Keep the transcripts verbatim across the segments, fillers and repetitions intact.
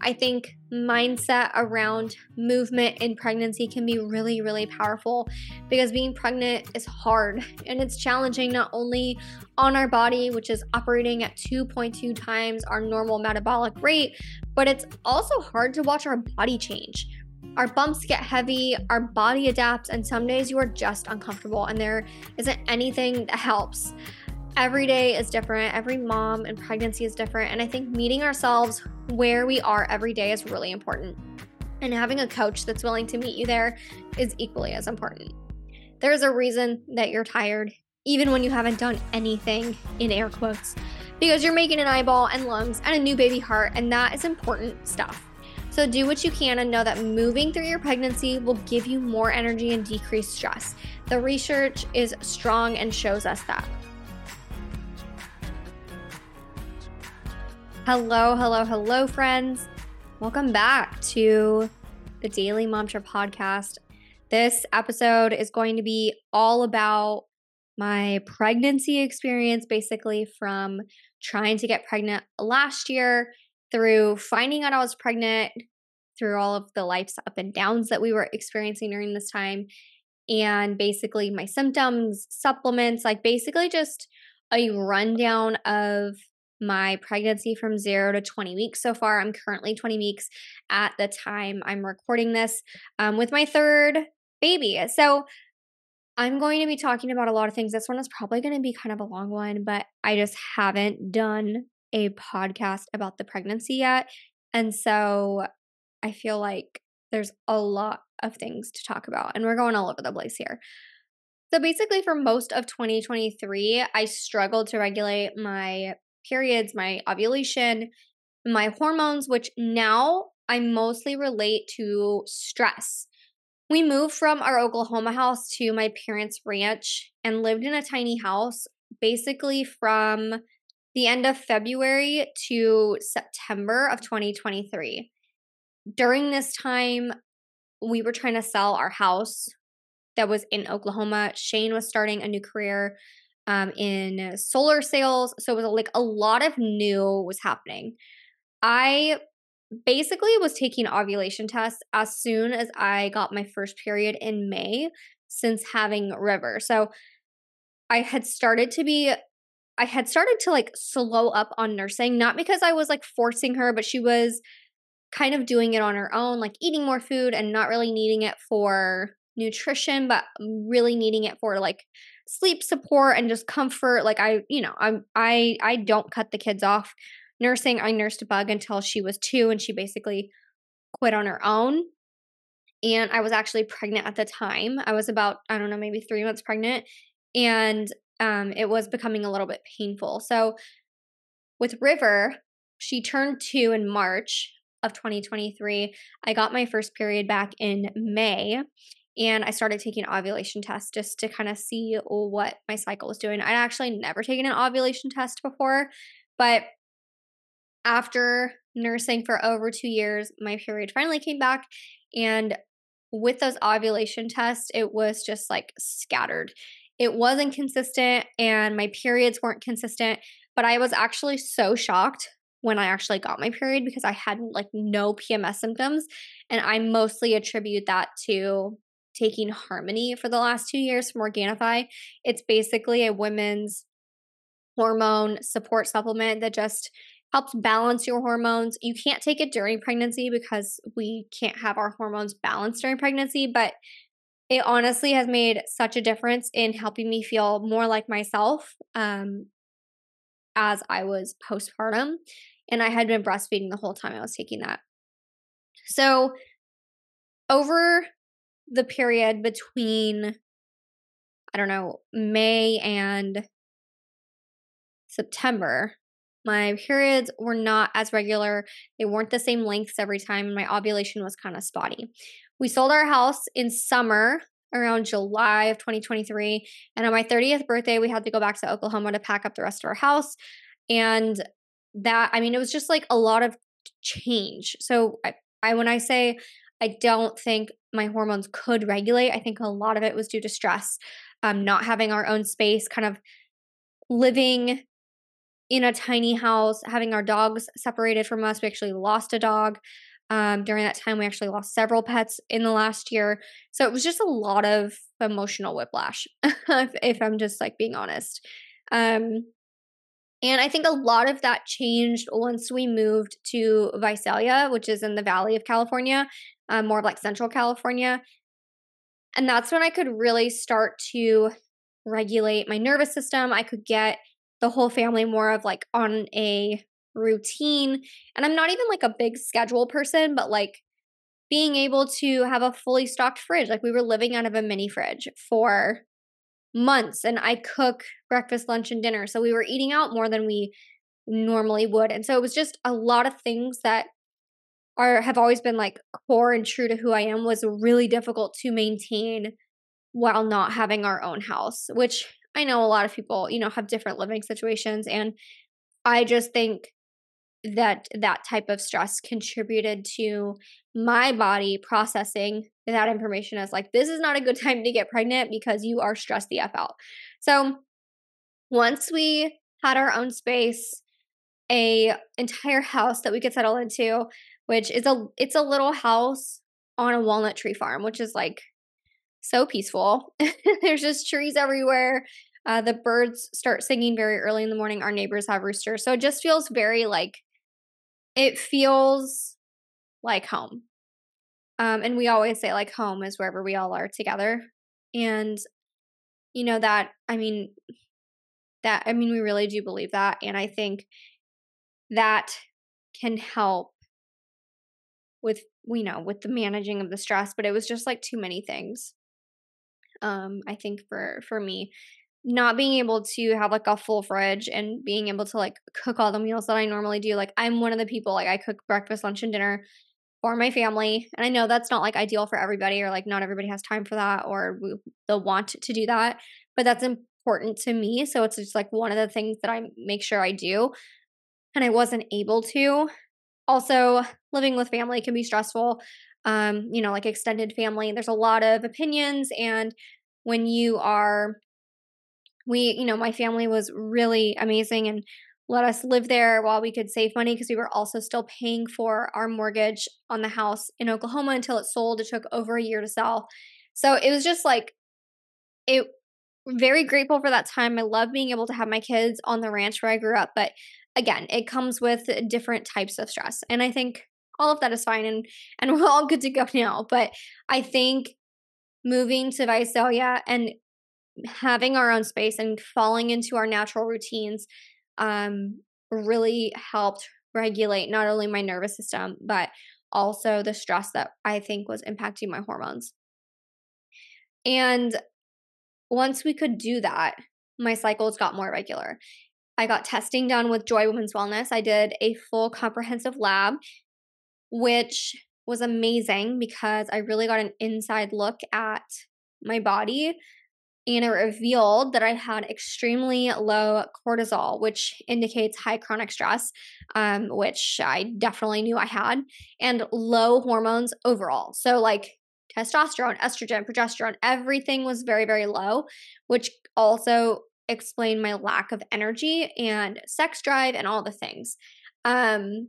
I think mindset around movement in pregnancy can be really, really powerful because being pregnant is hard and it's challenging not only on our body, which is operating at two point two times our normal metabolic rate, but it's also hard to watch our body change. Our bumps get heavy, our body adapts, and some days you are just uncomfortable and there isn't anything that helps. Every day is different. Every mom and pregnancy is different. And I think meeting ourselves where we are every day is really important. And having a coach that's willing to meet you there is equally as important. There's a reason that you're tired, even when you haven't done anything, in air quotes, because you're making an eyeball and lungs and a new baby heart, and that is important stuff. So do what you can and know that moving through your pregnancy will give you more energy and decrease stress. The research is strong and shows us that. Hello, hello, hello, friends. Welcome back to the Daily Mantra podcast. This episode is going to be all about my pregnancy experience, basically from trying to get pregnant last year through finding out I was pregnant, through all of the life's up and downs that we were experiencing during this time, and basically my symptoms, supplements, like basically just a rundown of my pregnancy from zero to twenty weeks so far. I'm currently twenty weeks at the time I'm recording this um, with my third baby. So I'm going to be talking about a lot of things. This one is probably going to be kind of a long one, but I just haven't done a podcast about the pregnancy yet. And so I feel like there's a lot of things to talk about, and we're going all over the place here. So basically for most of twenty twenty-three, I struggled to regulate my periods, my ovulation, my hormones, which now I mostly relate to stress. We moved from our Oklahoma house to my parents' ranch and lived in a tiny house basically from the end of February to September of twenty twenty-three. During this time, we were trying to sell our house that was in Oklahoma. Shane was starting a new career um, in solar sales. So it was like a lot of new was happening. I basically was taking ovulation tests as soon as I got my first period in May since having River. So I had started to be, I had started to like slow up on nursing, not because I was like forcing her, but she was kind of doing it on her own, like eating more food and not really needing it for nutrition, but really needing it for like sleep support and just comfort. Like I, you know, I'm, I, I don't cut the kids off nursing. I nursed Bug until she was two and she basically quit on her own. And I was actually pregnant at the time. I was about, I don't know, maybe three months pregnant. And um, it was becoming a little bit painful. So with River, she turned two in March of twenty twenty-three. I got my first period back in May. And I started taking ovulation tests just to kind of see what my cycle was doing. I'd actually never taken an ovulation test before, but after nursing for over two years, my period finally came back. And with those ovulation tests, it was just like scattered. It wasn't consistent and my periods weren't consistent, but I was actually so shocked when I actually got my period because I had like no P M S symptoms. And I mostly attribute that to taking Harmony for the last two years from Organifi. It's basically a women's hormone support supplement that just helps balance your hormones. You can't take it during pregnancy because we can't have our hormones balanced during pregnancy, but it honestly has made such a difference in helping me feel more like myself um, as I was postpartum. And I had been breastfeeding the whole time I was taking that. So over the period between, I don't know, May and September, my periods were not as regular. They weren't the same lengths every time. And my ovulation was kind of spotty. We sold our house in summer around July of twenty twenty-three. And on my thirtieth birthday, we had to go back to Oklahoma to pack up the rest of our house. And that, I mean, it was just like a lot of change. So I, I when I say I don't think my hormones could regulate, I think a lot of it was due to stress, um, not having our own space, kind of living in a tiny house, having our dogs separated from us. We actually lost a dog. Um, during that time, we actually lost several pets in the last year. So it was just a lot of emotional whiplash, if, if I'm just like being honest. Um, and I think a lot of that changed once we moved to Visalia, which is in the Valley of California, um, more of like Central California. And that's when I could really start to regulate my nervous system. I could get the whole family more of like on a routine. And I'm not even like a big schedule person, but like being able to have a fully stocked fridge. Like we were living out of a mini fridge for months, and I cook breakfast, lunch, and dinner. So we were eating out more than we normally would. And so it was just a lot of things that are have always been like core and true to who I am was really difficult to maintain while not having our own house, which I know a lot of people, you know, have different living situations. And I just think that that type of stress contributed to my body processing that information as like, this is not a good time to get pregnant because you are stressed the F out. So once we had our own space, a entire house that we could settle into, which is a, it's a little house on a walnut tree farm, which is like so peaceful. There's just trees everywhere. Uh, the birds start singing very early in the morning. Our neighbors have roosters. So it just feels very like, it feels like home. Um, and we always say like home is wherever we all are together. And, you know, that, I mean, that, I mean, we really do believe that. And I think that can help with, you know, with the managing of the stress, but it was just like too many things. Um, I think for, for me, not being able to have like a full fridge and being able to like cook all the meals that I normally do. Like I'm one of the people, like I cook breakfast, lunch, and dinner for my family. And I know that's not like ideal for everybody, or like not everybody has time for that, or they'll want to do that, but that's important to me. So it's just like one of the things that I make sure I do. And I wasn't able to. Also, living with family can be stressful. Um, you know, like extended family, there's a lot of opinions. And when you are we, you know, my family was really amazing and let us live there while we could save money because we were also still paying for our mortgage on the house in Oklahoma until it sold. It took over a year to sell. So it was just like, it very grateful for that time. I love being able to have my kids on the ranch where I grew up. But again, it comes with different types of stress. And I think all of that is fine and, and we're all good to go now. But I think moving to Visalia and having our own space and falling into our natural routines um, really helped regulate not only my nervous system, but also the stress that I think was impacting my hormones. And once we could do that, my cycles got more regular. I got testing done with Joy Women's Wellness. I did a full comprehensive lab, which was amazing because I really got an inside look at my body. And it revealed that I had extremely low cortisol, which indicates high chronic stress, um, which I definitely knew I had, and low hormones overall. So, like testosterone, estrogen, progesterone, everything was very, very low, which also explained my lack of energy and sex drive and all the things. Um,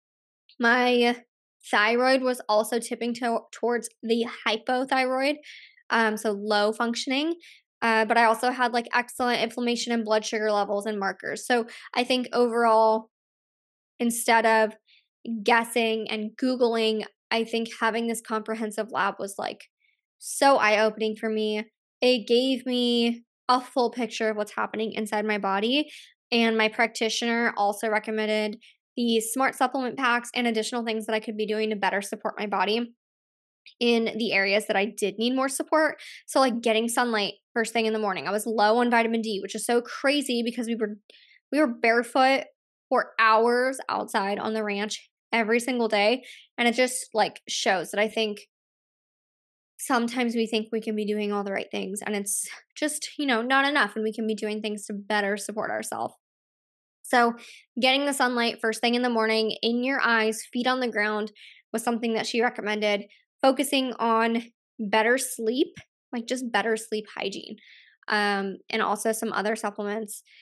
my thyroid was also tipping to- towards the hypothyroid, um, so low functioning. Uh, but I also had like excellent inflammation and blood sugar levels and markers. So I think overall, instead of guessing and Googling, I think having this comprehensive lab was like so eye opening for me. It gave me a full picture of what's happening inside my body. And my practitioner also recommended the smart supplement packs and additional things that I could be doing to better support my body in the areas that I did need more support. So like getting sunlight first thing in the morning. I was low on vitamin D, which is so crazy because we were we were barefoot for hours outside on the ranch every single day, and it just like shows that I think sometimes we think we can be doing all the right things and it's just, you know, not enough, and we can be doing things to better support ourselves. So, getting the sunlight first thing in the morning in your eyes, feet on the ground was something that she recommended. Focusing on better sleep, like just better sleep hygiene, um, and also some other supplements.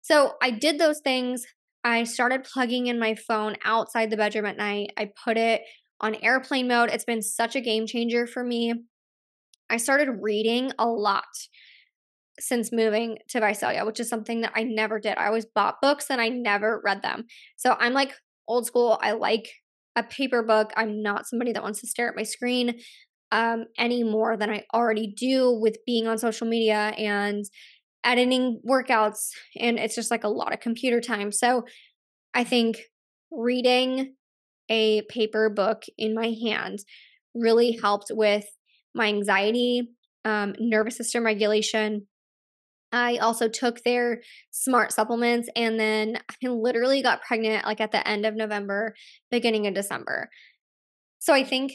So I did those things. I started plugging in my phone outside the bedroom at night. I put it on airplane mode. It's been such a game changer for me. I started reading a lot since moving to Visalia, which is something that I never did. I always bought books and I never read them. So I'm like old school. I like a paper book. I'm not somebody that wants to stare at my screen um, any more than I already do with being on social media and editing workouts. And it's just like a lot of computer time. So I think reading a paper book in my hand really helped with my anxiety, um, nervous system regulation. I also took their smart supplements and then I literally got pregnant like at the end of November, beginning of December. So I think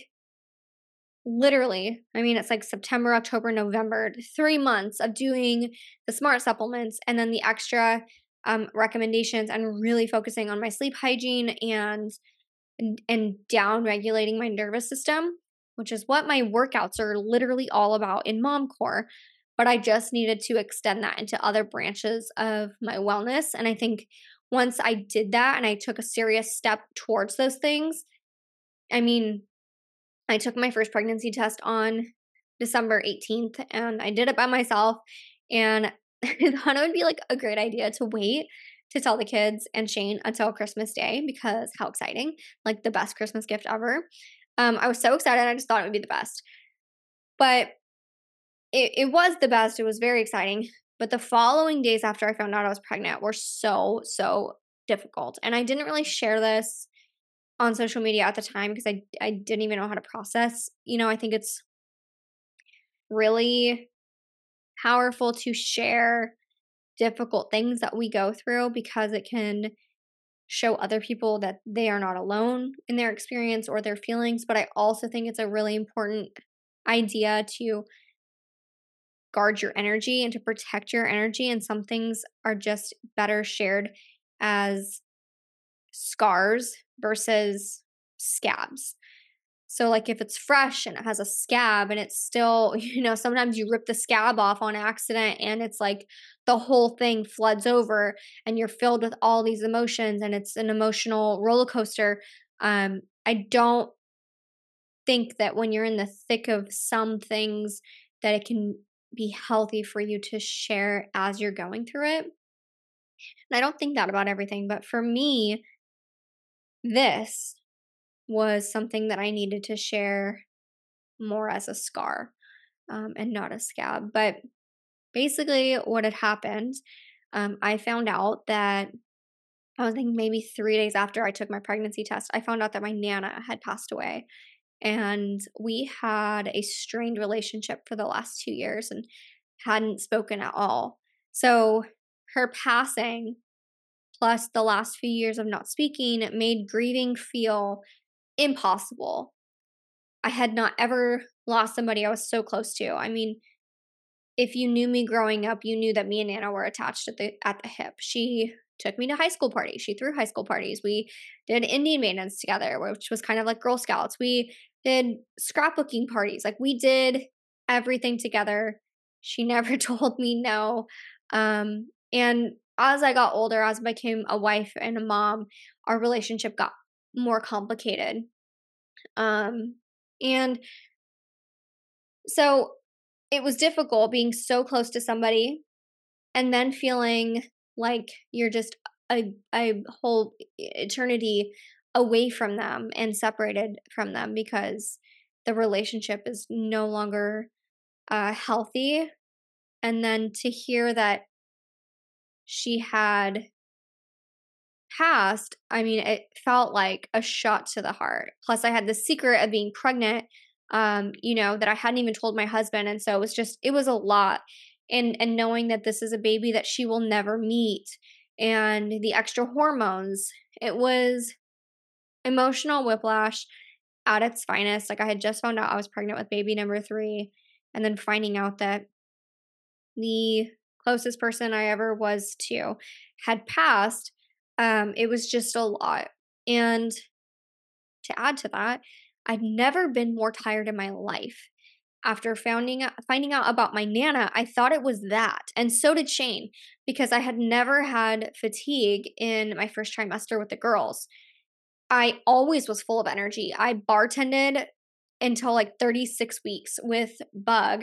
literally, I mean, it's like September, October, November, three months of doing the smart supplements and then the extra um, recommendations and really focusing on my sleep hygiene and and down regulating my nervous system, which is what my workouts are literally all about in Mom Core. But I just needed to extend that into other branches of my wellness. And I think once I did that and I took a serious step towards those things, I mean, I took my first pregnancy test on December eighteenth and I did it by myself. And I thought it would be like a great idea to wait to tell the kids and Shane until Christmas Day because how exciting, like the best Christmas gift ever. Um, I was so excited. I just thought it would be the best. But it, it was the best. It was very exciting. But the following days after I found out I was pregnant were so, so difficult. And I didn't really share this on social media at the time because I, I didn't even know how to process. You know, I think it's really powerful to share difficult things that we go through because it can show other people that they are not alone in their experience or their feelings. But I also think it's a really important idea to guard your energy and to protect your energy. And some things are just better shared as scars versus scabs. So, like, if it's fresh and it has a scab and it's still, you know, sometimes you rip the scab off on accident and it's like the whole thing floods over and you're filled with all these emotions and it's an emotional roller coaster. Um, I don't think that when you're in the thick of some things that it can be healthy for you to share as you're going through it. And I don't think that about everything, but for me, this was something that I needed to share more as a scar um, and not a scab. But basically, what had happened, um, I found out that I was thinking maybe three days after I took my pregnancy test, I found out that my Nana had passed away. And we had a strained relationship for the last two years and hadn't spoken at all. So her passing, plus the last few years of not speaking, made grieving feel impossible. I had not ever lost somebody I was so close to. I mean, if you knew me growing up, you knew that me and Nana were attached at the at the hip. She took me to high school parties. She threw high school parties. We did Indian maidens together, which was kind of like Girl Scouts. We did scrapbooking parties. Like we did everything together. She never told me no. Um, and as I got older, as I became a wife and a mom, our relationship got more complicated. Um, and so it was difficult being so close to somebody and then feeling like you're just a, a whole eternity away from them and separated from them because the relationship is no longer uh, healthy. And then to hear that she had passed, I mean, it felt like a shot to the heart. Plus, I had the secret of being pregnant, um, you know, that I hadn't even told my husband. And so it was just, it was a lot. And, and knowing that this is a baby that she will never meet and the extra hormones, it was emotional whiplash at its finest. Like I had just found out I was pregnant with baby number three and then finding out that the closest person I ever was to had passed. Um, it was just a lot. And to add to that, I've never been more tired in my life. after finding out, finding out about my Nana, I thought it was that. And so did Shane, because I had never had fatigue in my first trimester with the girls. I always was full of energy. I bartended until like thirty-six weeks with Bug,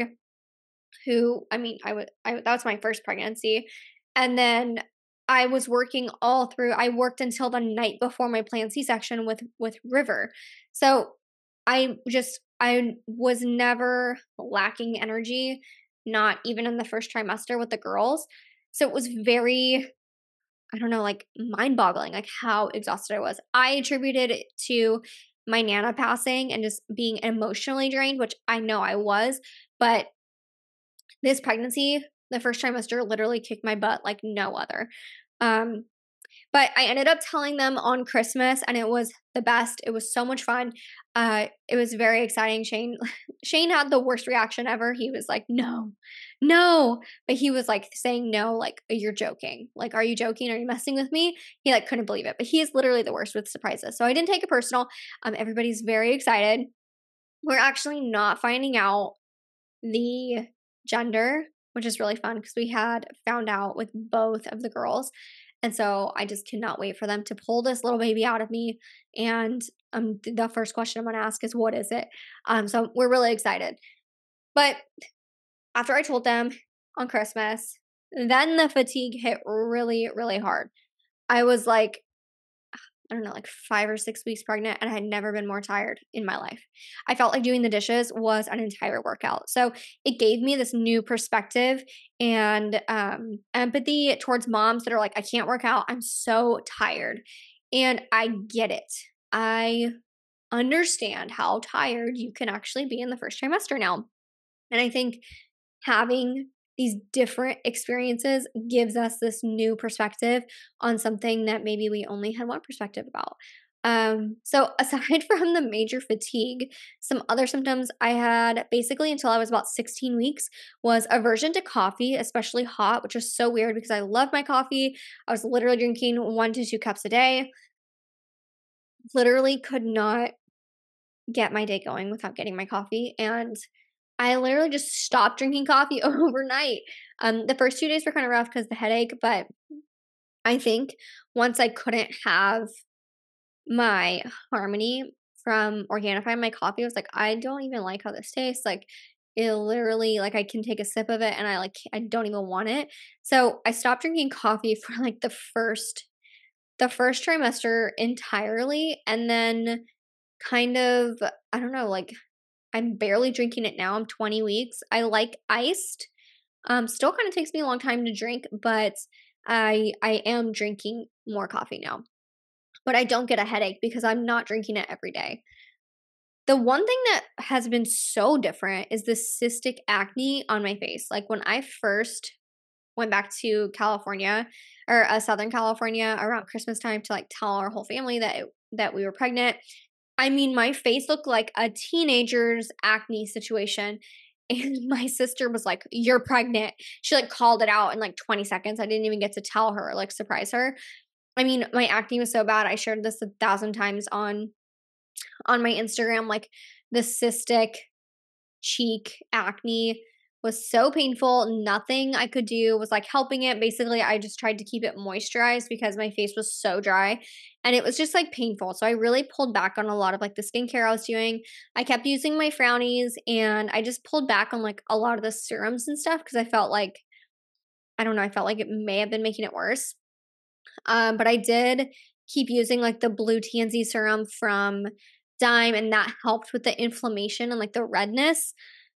who, I mean, I would, I, that was my first pregnancy. And then I was working all through, I worked until the night before my planned C-section with, with River. So I just, I was never lacking energy, not even in the first trimester with the girls. So it was very, I don't know, like mind boggling, like how exhausted I was. I attributed it to my Nana passing and just being emotionally drained, which I know I was, but this pregnancy, the first trimester literally kicked my butt like no other. Um, but I ended up telling them on Christmas, and it was the best. It was so much fun. Uh, it was very exciting. Shane, Shane had the worst reaction ever. He was like, "No, no," but he was like saying no, like, "You're joking. Like, are you joking? Are you messing with me?" He like couldn't believe it. But he is literally the worst with surprises. So I didn't take it personal. Um, everybody's very excited. We're actually not finding out the gender, which is really fun because we had found out with both of the girls. And so I just cannot wait for them to pull this little baby out of me. And um, the first question I'm going to ask is, what is it? Um, so we're really excited. But after I told them on Christmas, then the fatigue hit really, really hard. I was like, I don't know, like five or six weeks pregnant, and I had never been more tired in my life. I felt like doing the dishes was an entire workout. So it gave me this new perspective and um, empathy towards moms that are like, I can't work out. I'm so tired. And I get it. I understand how tired you can actually be in the first trimester now. And I think having these different experiences gives us this new perspective on something that maybe we only had one perspective about. Um, so aside from the major fatigue, some other symptoms I had basically until I was about sixteen weeks was aversion to coffee, especially hot, which is so weird because I love my coffee. I was literally drinking one to two cups a day. Literally could not get my day going without getting my coffee. And I literally just stopped drinking coffee overnight. Um, the first two days were kind of rough because the headache, but I think once I couldn't have my Harmony from Organifi, my coffee, I was like, I don't even like how this tastes. Like, it literally, like, I can take a sip of it and I like, I don't even want it. So I stopped drinking coffee for like the first, the first trimester entirely, and then kind of, I don't know, like I'm barely drinking it now. I'm twenty weeks. I like iced. Um, still kind of takes me a long time to drink, but I I am drinking more coffee now. But I don't get a headache because I'm not drinking it every day. The one thing that has been so different is the cystic acne on my face. Like when I first went back to California or uh, Southern California around Christmas time to like tell our whole family that it, that we were pregnant. I mean, my face looked like a teenager's acne situation. And my sister was like, "You're pregnant." She like called it out in like twenty seconds. I didn't even get to tell her, like surprise her. I mean, my acne was so bad. I shared this a thousand times on on my Instagram. Like the cystic cheek acne was so painful. Nothing I could do was like helping it. Basically, I just tried to keep it moisturized because my face was so dry and it was just like painful. So I really pulled back on a lot of like the skincare I was doing. I kept using my Frownies and I just pulled back on like a lot of the serums and stuff because I felt like, I don't know, I felt like it may have been making it worse. Um, but I did keep using like the Blue T N Z serum from Dime, and that helped with the inflammation and like the redness.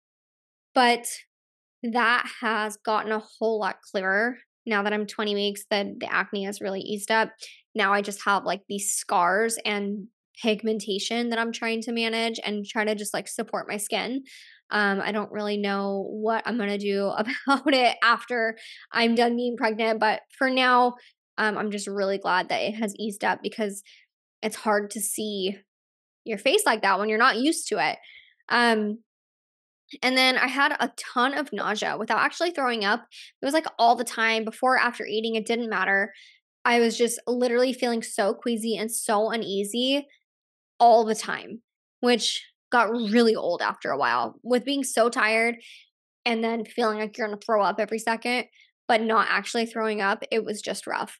But that has gotten a whole lot clearer now that I'm twenty weeks, that the acne has really eased up. Now I just have like these scars and pigmentation that I'm trying to manage and try to just like support my skin. Um, I don't really know what I'm gonna do about it after I'm done being pregnant, but for now, um, I'm just really glad that it has eased up because it's hard to see your face like that when you're not used to it. Um, and then I had a ton of nausea without actually throwing up. It was like all the time, before, after eating, it didn't matter. I was just literally feeling so queasy and so uneasy all the time, which got really old after a while with being so tired and then feeling like you're going to throw up every second, but not actually throwing up. It was just rough.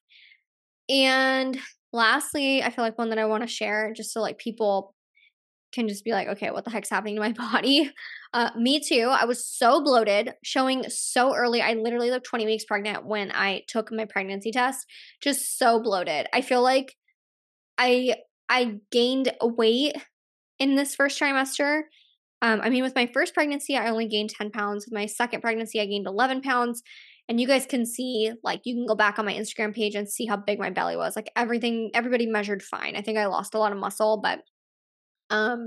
And lastly, I feel like one that I want to share just so like people can just be like, okay, what the heck's happening to my body? Uh, me too. I was so bloated, showing so early. I literally looked twenty weeks pregnant when I took my pregnancy test. Just so bloated. I feel like I I gained weight in this first trimester. Um, I mean, with my first pregnancy, I only gained ten pounds. With my second pregnancy, I gained eleven pounds. And you guys can see, like, you can go back on my Instagram page and see how big my belly was. Like, everything, everybody measured fine. I think I lost a lot of muscle, but um,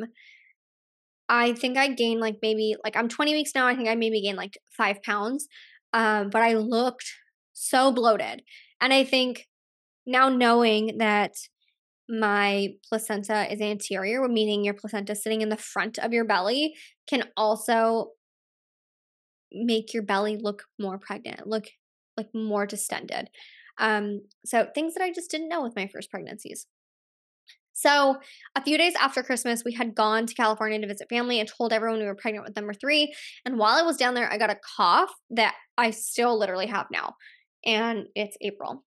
I think I gained like maybe, like, I'm twenty weeks now. I think I maybe gained like five pounds. Um, but I looked so bloated. And I think now knowing that my placenta is anterior, meaning your placenta sitting in the front of your belly, can also make your belly look more pregnant, look like more distended. Um, so things that I just didn't know with my first pregnancies. So a few days after Christmas, we had gone to California to visit family and told everyone we were pregnant with number three. And while I was down there, I got a cough that I still literally have now. And it's April.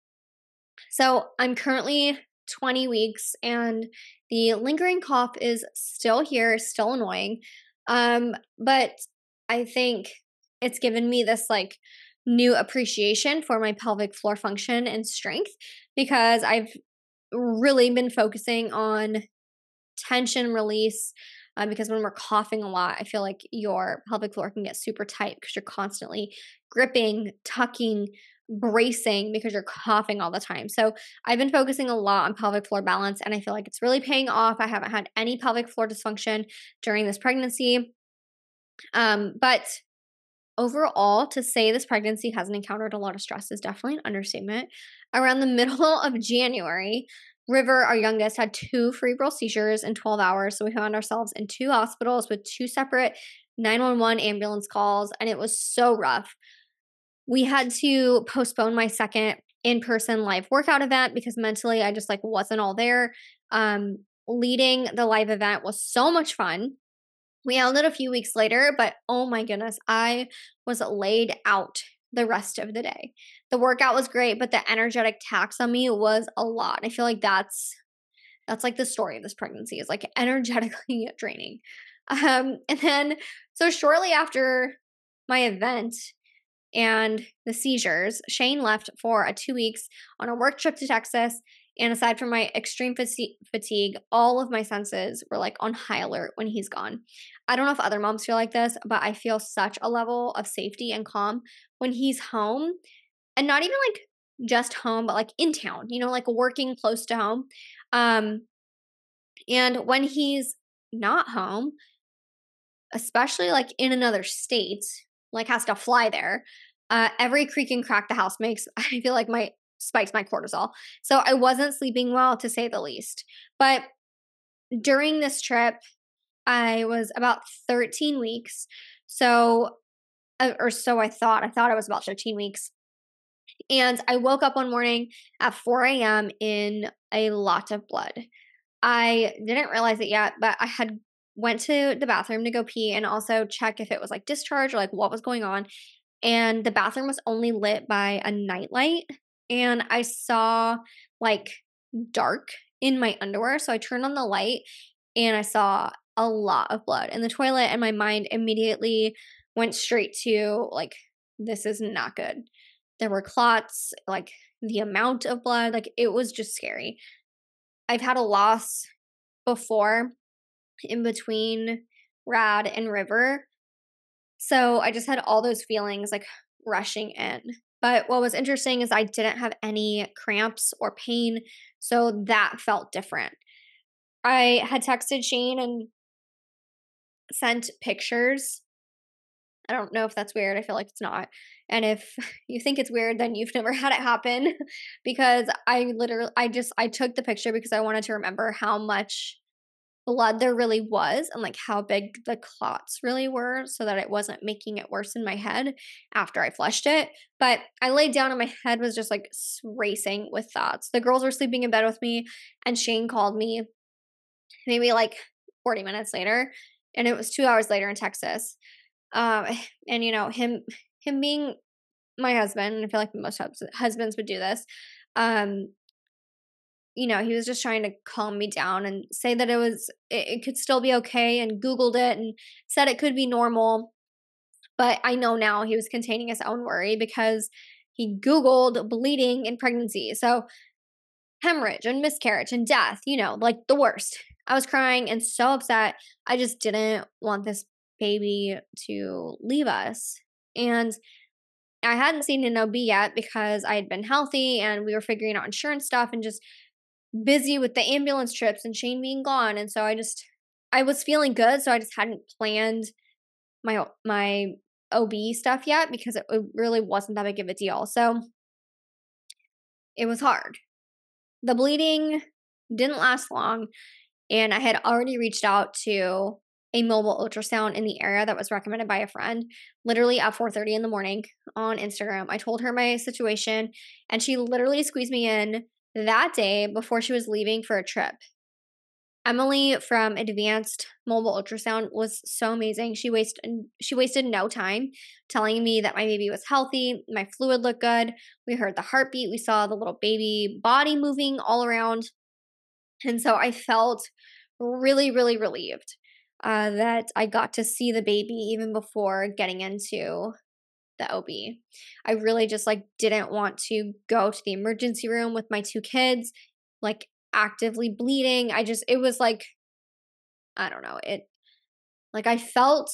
So I'm currently twenty weeks and the lingering cough is still here, still annoying. Um, but I think it's given me this like new appreciation for my pelvic floor function and strength because I've really been focusing on tension release. Um, because when we're coughing a lot, I feel like your pelvic floor can get super tight because you're constantly gripping, tucking, bracing because you're coughing all the time. So I've been focusing a lot on pelvic floor balance and I feel like it's really paying off. I haven't had any pelvic floor dysfunction during this pregnancy. Um, but overall, to say this pregnancy hasn't encountered a lot of stress is definitely an understatement. Around the middle of January, River, our youngest, had two cerebral seizures in twelve hours. So we found ourselves in two hospitals with two separate nine one one ambulance calls, and it was so rough. We had to postpone my second in-person live workout event because mentally I just like wasn't all there. Um, leading the live event was so much fun. We held it a few weeks later, but oh my goodness, I was laid out the rest of the day. The workout was great, but the energetic tax on me was a lot. I feel like that's that's like the story of this pregnancy is like energetically draining. Um, and then so shortly after my event and the seizures, Shane left for a two weeks on a work trip to Texas. And aside from my extreme fatigue, all of my senses were like on high alert when he's gone. I don't know if other moms feel like this, but I feel such a level of safety and calm when he's home and not even like just home, but like in town, you know, like working close to home. Um, and when he's not home, especially like in another state, like has to fly there, uh, every creak and crack the house makes, I feel like my spikes my cortisol. So I wasn't sleeping well to say the least. But during this trip, I was about thirteen weeks. So, uh, or so I thought. I thought I was about thirteen weeks. And I woke up one morning at four a.m. in a lot of blood. I didn't realize it yet, but I had went to the bathroom to go pee and also check if it was like discharge or like what was going on. And the bathroom was only lit by a nightlight. And I saw like dark in my underwear. So I turned on the light and I saw a lot of blood in the toilet. And my mind immediately went straight to like, this is not good. There were clots, like the amount of blood, like it was just scary. I've had a loss before in between Rad and River. So I just had all those feelings like rushing in. But what was interesting is I didn't have any cramps or pain. So that felt different. I had texted Shane and sent pictures. I don't know if that's weird. I feel like it's not. And if you think it's weird, then you've never had it happen because I literally, I just, I took the picture because I wanted to remember how much blood there really was and like how big the clots really were so that it wasn't making it worse in my head after I flushed it. But I laid down and my head was just like racing with thoughts. The girls were sleeping in bed with me and Shane called me maybe like forty minutes later and it was two hours later in Texas. Um, and you know, him him being my husband, and I feel like most hus- husbands would do this. Um, you know, he was just trying to calm me down and say that it was it, it could still be okay, and Googled it and said it could be normal. But I know now he was containing his own worry because he Googled bleeding in pregnancy. So hemorrhage and miscarriage and death, you know, like the worst. I was crying and so upset. I just didn't want this baby to leave us. And I hadn't seen an O B yet because I had been healthy and we were figuring out insurance stuff and just busy with the ambulance trips and Shane being gone. And so I just, I was feeling good. So I just hadn't planned my, my O B stuff yet because it, it really wasn't that big of a deal. So it was hard. The bleeding didn't last long, and I had already reached out to a mobile ultrasound in the area that was recommended by a friend, literally at four thirty in the morning on Instagram. I told her my situation, and she literally squeezed me in that day before she was leaving for a trip. Emily from Advanced Mobile Ultrasound was so amazing. She wasted she wasted no time telling me that my baby was healthy, my fluid looked good. We heard the heartbeat, we saw the little baby body moving all around. And so I felt really, really relieved uh, that I got to see the baby even before getting into the O B. I really just like didn't want to go to the emergency room with my two kids, like actively bleeding. I just, it was like, I don't know, it, like I felt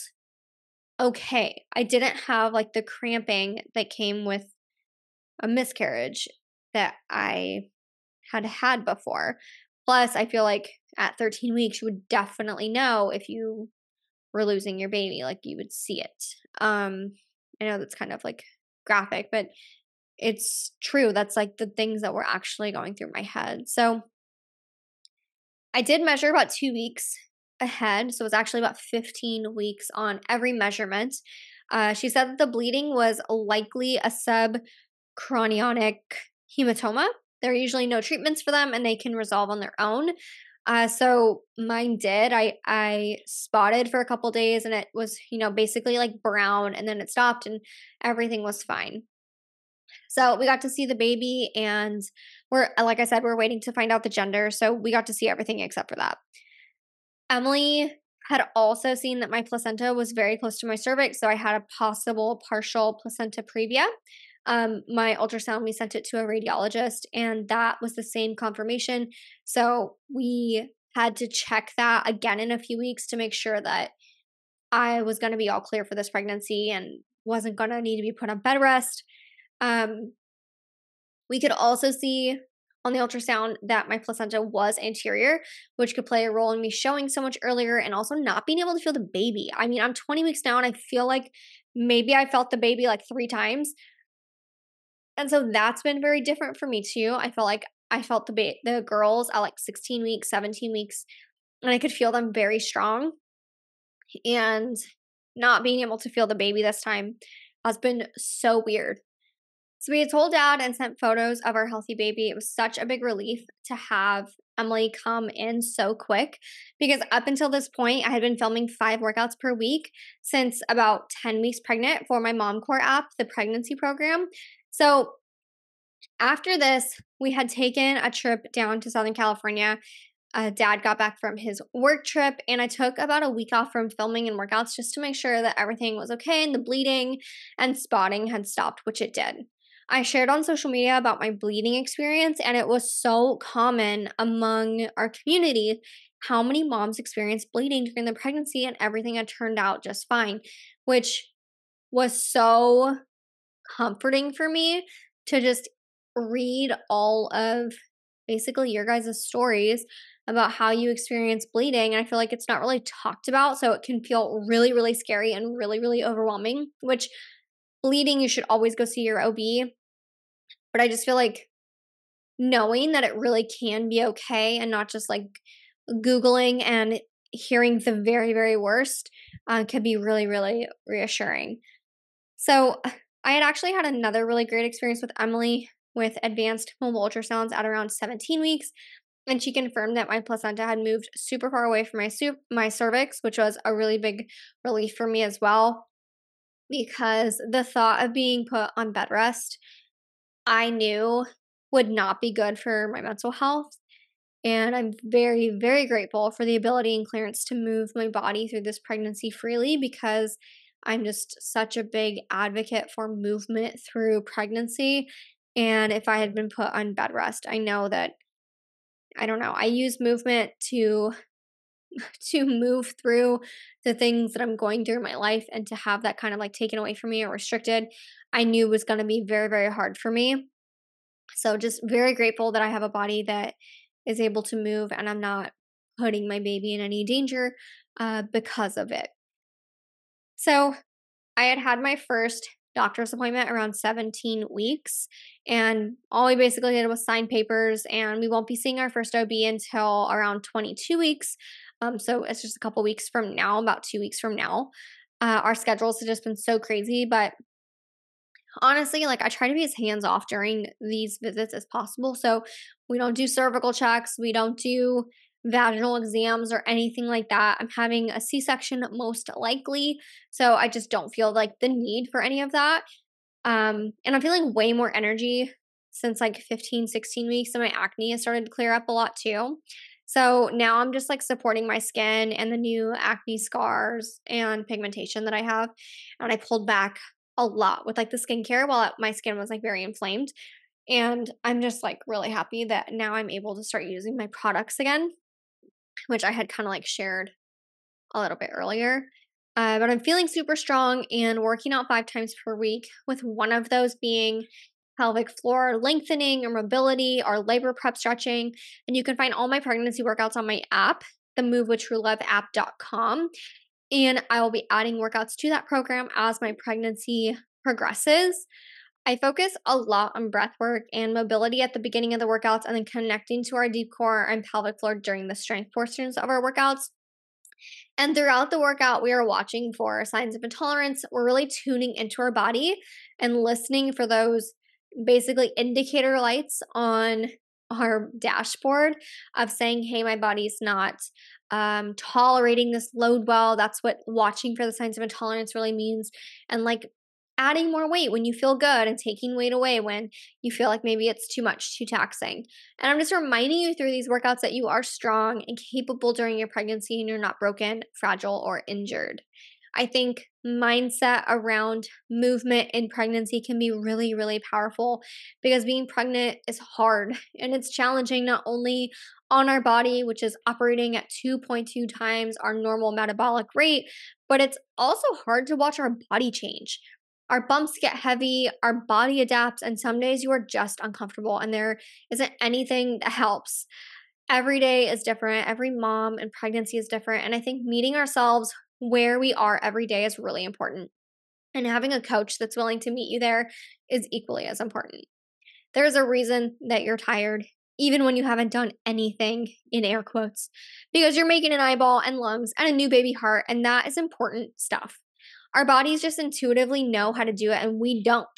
okay. I didn't have like the cramping that came with a miscarriage that I had had before. Plus, I feel like at thirteen weeks, you would definitely know if you were losing your baby, like you would see it. Um, I know that's kind of like graphic, but it's true. That's like the things that were actually going through my head. So I did measure about two weeks ahead. So it was actually about fifteen weeks on every measurement. Uh, she said that the bleeding was likely a subchorionic hematoma. There are usually no treatments for them and they can resolve on their own. Uh, so mine did. I I spotted for a couple days and it was, you know, basically like brown, and then it stopped and everything was fine. So we got to see the baby, and we're, like I said, we're waiting to find out the gender. So we got to see everything except for that. Emily had also seen that my placenta was very close to my cervix, so I had a possible partial placenta previa. Um, my ultrasound, we sent it to a radiologist, and that was the same confirmation. So we had to check that again in a few weeks to make sure that I was going to be all clear for this pregnancy and wasn't going to need to be put on bed rest. Um, we could also see on the ultrasound that my placenta was anterior, which could play a role in me showing so much earlier and also not being able to feel the baby. I mean, I'm twenty weeks now and I feel like maybe I felt the baby like three times. And so that's been very different for me too. I felt like I felt the ba- the girls at like sixteen weeks, seventeen weeks, and I could feel them very strong. And not being able to feel the baby this time has been so weird. So we had told dad and sent photos of our healthy baby. It was such a big relief to have Emily come in so quick because up until this point, I had been filming five workouts per week since about ten weeks pregnant for my MomCore app, the pregnancy program. So after this, we had taken a trip down to Southern California. Uh, dad got back from his work trip, and I took about a week off from filming and workouts just to make sure that everything was okay and the bleeding and spotting had stopped, which it did. I shared on social media about my bleeding experience, and it was so common among our community how many moms experienced bleeding during the pregnancy, and everything had turned out just fine, which was so comforting for me to just read all of basically your guys' stories about how you experience bleeding. And I feel like it's not really talked about. So it can feel really, really scary and really, really overwhelming, which bleeding, you should always go see your O B. But I just feel like knowing that it really can be okay and not just like Googling and hearing the very, very worst uh, can be really, really reassuring. So I had actually had another really great experience with Emily with advanced mobile ultrasounds at around seventeen weeks. And she confirmed that my placenta had moved super far away from my su- my cervix, which was a really big relief for me as well, because the thought of being put on bed rest, I knew would not be good for my mental health. And I'm very, very grateful for the ability and clearance to move my body through this pregnancy freely, because I'm just such a big advocate for movement through pregnancy. And if I had been put on bed rest, I know that, I don't know, I use movement to to move through the things that I'm going through in my life, and to have that kind of like taken away from me or restricted, I knew was going to be very, very hard for me. So just very grateful that I have a body that is able to move, and I'm not putting my baby in any danger uh, because of it. So I had had my first doctor's appointment around seventeen weeks, and all we basically did was sign papers, and we won't be seeing our first O B until around twenty-two weeks. Um, so it's just a couple weeks from now, about two weeks from now. Uh, our schedules have just been so crazy, but honestly, like I try to be as hands off during these visits as possible. So we don't do cervical checks, we don't do vaginal exams or anything like that. I'm having a C section most likely. So I just don't feel like the need for any of that. Um, and I'm feeling way more energy since like fifteen, sixteen weeks, and my acne has started to clear up a lot too. So now I'm just like supporting my skin and the new acne scars and pigmentation that I have. And I pulled back a lot with like the skincare while my skin was like very inflamed. And I'm just like really happy that now I'm able to start using my products again, which I had kind of like shared a little bit earlier. Uh, but I'm feeling super strong and working out five times per week, with one of those being pelvic floor lengthening or mobility or labor prep stretching. And you can find all my pregnancy workouts on my app, the move with true love app dot com. And I will be adding workouts to that program as my pregnancy progresses. I focus a lot on breath work and mobility at the beginning of the workouts, and then connecting to our deep core and pelvic floor during the strength portions of our workouts. And throughout the workout, we are watching for signs of intolerance. We're really tuning into our body and listening for those basically indicator lights on our dashboard of saying, hey, my body's not um, tolerating this load well. That's what watching for the signs of intolerance really means. And like adding more weight when you feel good, and taking weight away when you feel like maybe it's too much, too taxing. And I'm just reminding you through these workouts that you are strong and capable during your pregnancy, and you're not broken, fragile, or injured. I think mindset around movement in pregnancy can be really, really powerful, because being pregnant is hard and it's challenging, not only on our body, which is operating at two point two times our normal metabolic rate, but it's also hard to watch our body change. Our bumps get heavy, our body adapts, and some days you are just uncomfortable, and there isn't anything that helps. Every day is different. Every mom and pregnancy is different. And I think meeting ourselves where we are every day is really important. And having a coach that's willing to meet you there is equally as important. There's a reason that you're tired, even when you haven't done anything, in air quotes, because you're making an eyeball and lungs and a new baby heart, and that is important stuff. Our bodies just intuitively know how to do it, and we don't.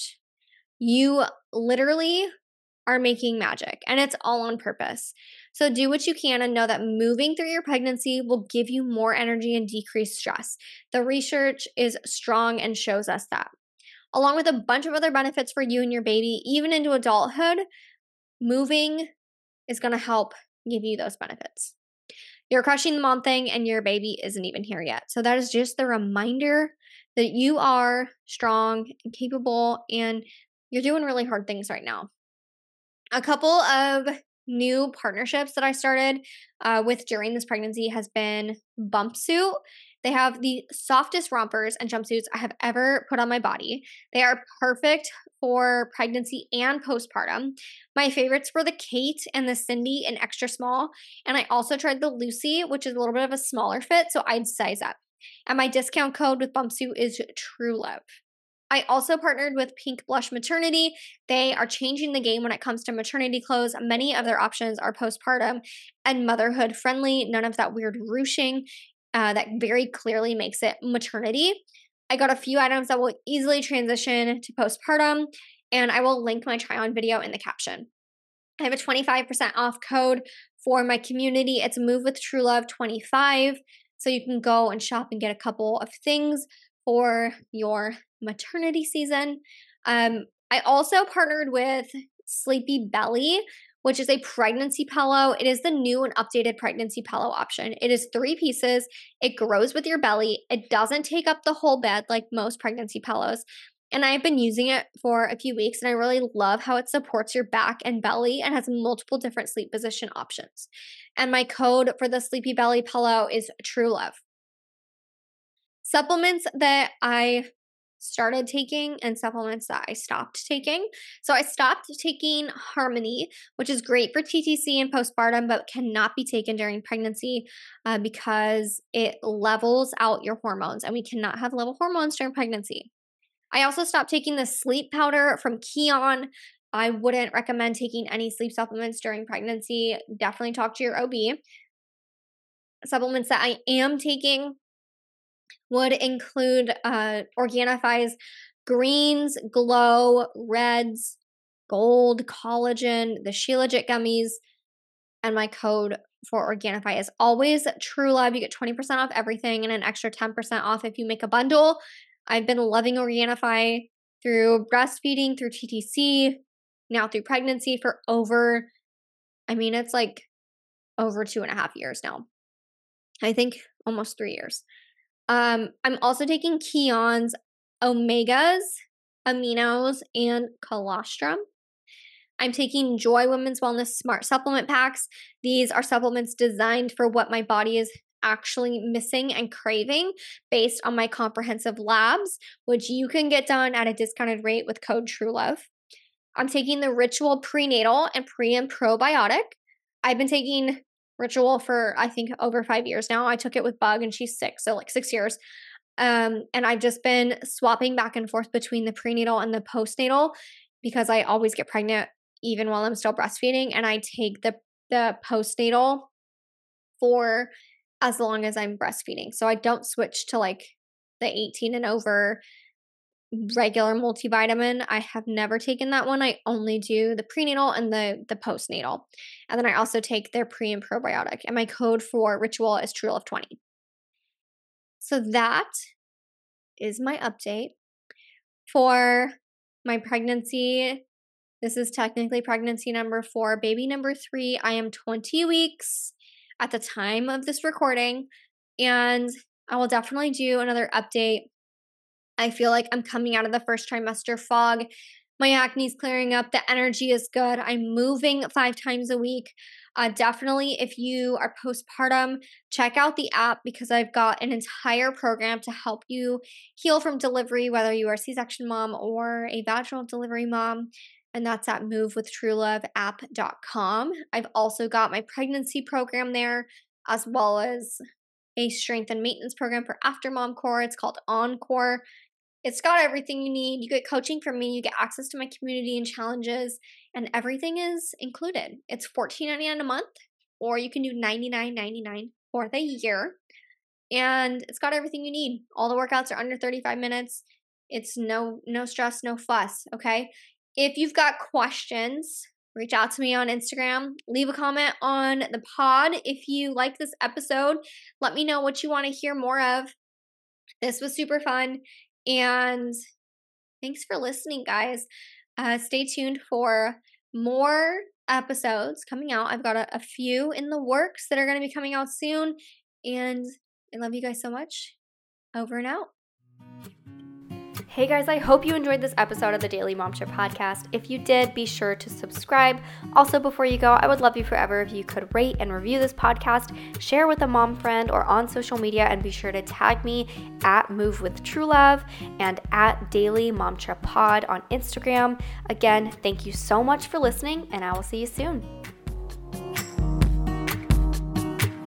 You literally are making magic, and it's all on purpose. So do what you can, and know that moving through your pregnancy will give you more energy and decrease stress. The research is strong and shows us that. Along with a bunch of other benefits for you and your baby, even into adulthood, moving is going to help give you those benefits. You're crushing the mom thing, and your baby isn't even here yet. So that is just the reminder that you are strong and capable, and you're doing really hard things right now. A couple of new partnerships that I started uh, with during this pregnancy has been Bumpsuit. They have the softest rompers and jumpsuits I have ever put on my body. They are perfect for pregnancy and postpartum. My favorites were the Kate and the Cindy in extra small. And I also tried the Lucy, which is a little bit of a smaller fit, so I'd size up. And my discount code with Bumpsuit is TrueLove. I also partnered with Pink Blush Maternity. They are changing the game when it comes to maternity clothes. Many of their options are postpartum and motherhood friendly. None of that weird ruching uh, that very clearly makes it maternity. I got a few items that will easily transition to postpartum, and I will link my try on video in the caption. I have a twenty-five percent off code For my community, it's Move with True Love twenty-five. So you can go and shop and get a couple of things for your maternity season. Um, I also partnered with Sleepy Belly, which is a pregnancy pillow. It is the new and updated pregnancy pillow option. It is three pieces. It grows with your belly. It doesn't take up the whole bed like most pregnancy pillows. And I've been using it for a few weeks, and I really love how it supports your back and belly and has multiple different sleep position options. And my code for the Sleepy Belly pillow is TrueLove. Supplements that I started taking and supplements that I stopped taking. So I stopped taking Harmony, which is great for T T C and postpartum, but cannot be taken during pregnancy uh, because it levels out your hormones, and we cannot have level hormones during pregnancy. I also stopped taking the sleep powder from Kion. I wouldn't recommend taking any sleep supplements during pregnancy. Definitely talk to your O B. Supplements that I am taking would include uh, Organifi's greens, glow, reds, gold, collagen, the Shilajit gummies, and my code for Organifi is always TrueLove. You get twenty percent off everything and an extra ten percent off if you make a bundle. I've been loving Organifi through breastfeeding, through T T C, now through pregnancy for over, I mean, it's like over two and a half years now. I think almost three years. Um, I'm also taking Kion's omegas, aminos, and colostrum. I'm taking Joy Women's Wellness Smart Supplement Packs. These are supplements designed for what my body is actually missing and craving based on my comprehensive labs, which you can get done at a discounted rate with code TrueLove. I'm taking the Ritual Prenatal and Pre and Probiotic. I've been taking Ritual for, I think, over five years now. I took it with Bug and she's six, so like six years. Um, and I've just been swapping back and forth between the prenatal and the postnatal because I always get pregnant even while I'm still breastfeeding, and I take the the postnatal for as long as I'm breastfeeding. So I don't switch to like the eighteen and over regular multivitamin. I have never taken that one. I only do the prenatal and the the postnatal. And then I also take their pre and probiotic. And my code for Ritual is TrueLove twenty. So that is my update for my pregnancy. This is technically pregnancy number four, baby number three. I am twenty weeks at the time of this recording, and I will definitely do another update. I feel like I'm coming out of the first trimester fog. My acne is clearing up. The energy is good. I'm moving five times a week. Uh, definitely, if you are postpartum, check out the app because I've got an entire program to help you heal from delivery, whether you are a C-section mom or a vaginal delivery mom. And that's at move with true love app dot com. I've also got my pregnancy program there, as well as a strength and maintenance program for after mom core. It's called Encore. It's got everything you need. You get coaching from me. You get access to my community and challenges, and everything is included. It's fourteen ninety-nine a month, or you can do ninety-nine ninety-nine for the year. And it's got everything you need. All the workouts are under thirty-five minutes. It's no no stress, no fuss, okay? If you've got questions, reach out to me on Instagram. Leave a comment on the pod. If you like this episode, let me know what you want to hear more of. This was super fun. And thanks for listening, guys. Uh, stay tuned for more episodes coming out. I've got a, a few in the works that are going to be coming out soon. And I love you guys so much. Over and out. Hey guys, I hope you enjoyed this episode of the Daily Mom Trip podcast. If you did, be sure to subscribe. Also, before you go, I would love you forever if you could rate and review this podcast, share with a mom friend or on social media, and be sure to tag me at Move with True Love and at Daily Mom Trip Pod on Instagram. Again, thank you so much for listening, and I will see you soon.